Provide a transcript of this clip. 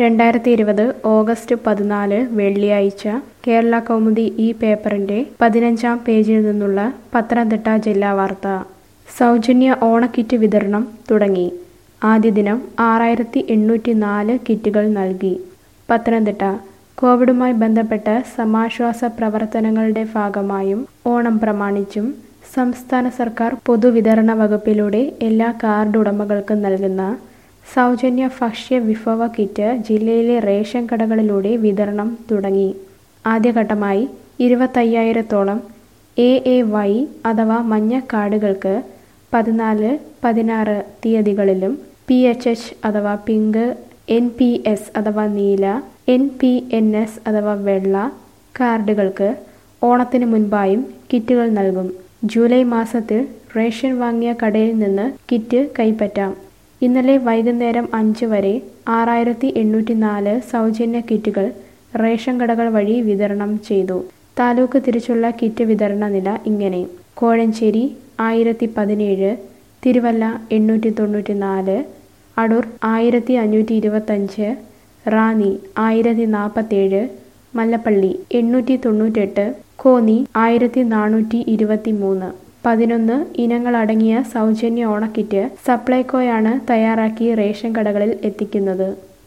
2020 August 14 വെള്ളിയാഴ്ച കേരള കൗമുദി ഈ പേപ്പറിന്റെ 15-ാം പേജിൽ നിന്നുള്ള പത്തനംതിട്ട ജില്ലാ വാർത്ത. സൗജന്യ ഓണക്കിറ്റ് വിതരണം തുടങ്ങി. ആദ്യ ദിനം 6804 കിറ്റുകൾ നൽകി. പത്തനംതിട്ട കോവിഡുമായി ബന്ധപ്പെട്ട് സമാശ്വാസ പ്രവർത്തനങ്ങളുടെ ഭാഗമായും ഓണം പ്രമാണിച്ചും സംസ്ഥാന സർക്കാർ പൊതുവിതരണ വകുപ്പിലൂടെ എല്ലാ കാർഡ് ഉടമകൾക്കും നൽകുന്ന സൗജന്യ ഭക്ഷ്യ വിഭവ കിറ്റ് ജില്ലയിലെ റേഷൻ കടകളിലൂടെ വിതരണം തുടങ്ങി. ആദ്യഘട്ടമായി 25,000-ഓളം AAY അഥവാ മഞ്ഞ കാർഡുകൾക്ക് 14, 16 തീയതികളിലും PHH അഥവാ പിങ്ക്, NPS അഥവാ നീല, NPNS അഥവാ വെള്ള കാർഡുകൾക്ക് ഓണത്തിന് മുൻപായും കിറ്റുകൾ നൽകും. ജൂലൈ മാസത്തിൽ റേഷൻ വാങ്ങിയ കടയിൽ നിന്ന് കിറ്റ് കൈപ്പറ്റാം. ഇന്നലെ വൈകുന്നേരം 5 വരെ 6804 സൗജന്യ കിറ്റുകൾ റേഷൻ കടകൾ വഴി വിതരണം ചെയ്തു. താലൂക്ക് തിരിച്ചുള്ള കിറ്റ് വിതരണ നില ഇങ്ങനെ: കോഴഞ്ചേരി 1017, തിരുവല്ല 894, അടൂർ 1525, റാന്നി 1047, മല്ലപ്പള്ളി 898, കോന്നി 1423. 11 ഇനങ്ങളടങ്ങിയ സൗജന്യ ഓണക്കിറ്റ് സപ്ലൈകോയാണ് തയ്യാറാക്കി റേഷൻ കടകളിൽ എത്തിക്കുന്നത്.